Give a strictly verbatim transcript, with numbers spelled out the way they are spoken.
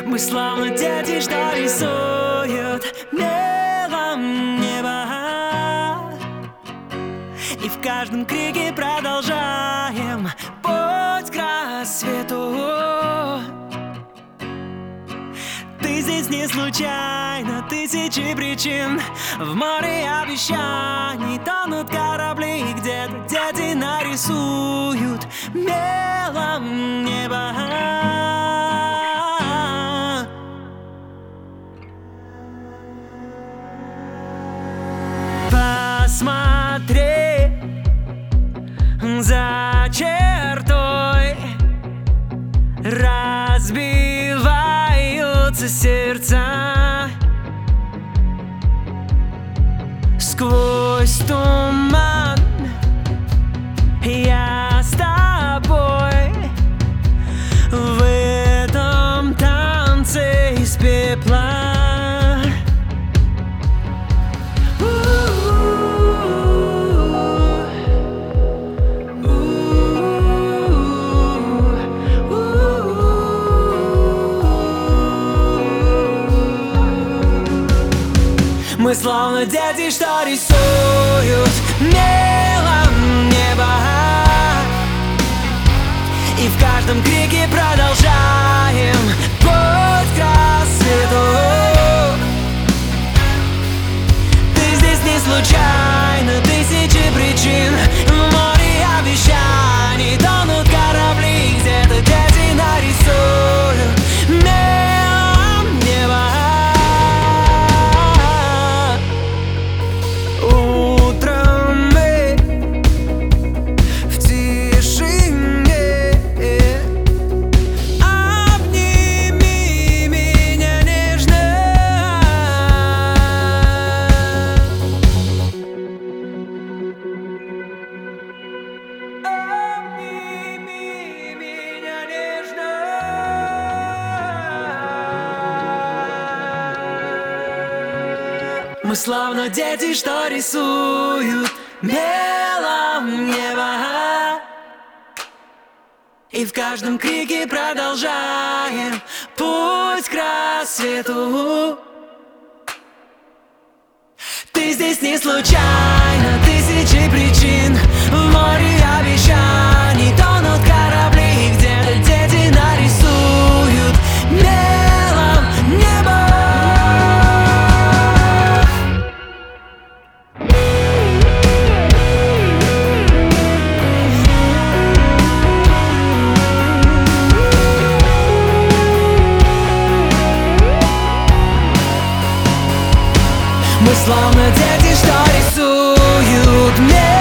Мы словно дети, что рисуют мелом небо, и в каждом крике продолжаем путь к рассвету. Ты здесь не случайно, тысячи причин. В море обещаний тонут корабли, и где-то дети нарисуют мелом небо. Посмотри, за чертой разбиваются сердца. Сквозь туман я с тобой в этом танце из пепла. Мы словно дети, что рисуют мелом небо, и в каждом крике продолжаем путь к рассвету. Ты здесь не случайно, тысячи причин. В море обещаний тонут корабли, где-то дети нарисуют мелом небо. Мы словно дети, что рисуют мелом небо, и в каждом крике продолжаем путь к рассвету. Ты здесь не случайно, тысячи причин. В море обещаний тонут корабли, где дети нарисуют мелом небо. Мы словно дети, что рисуют мир.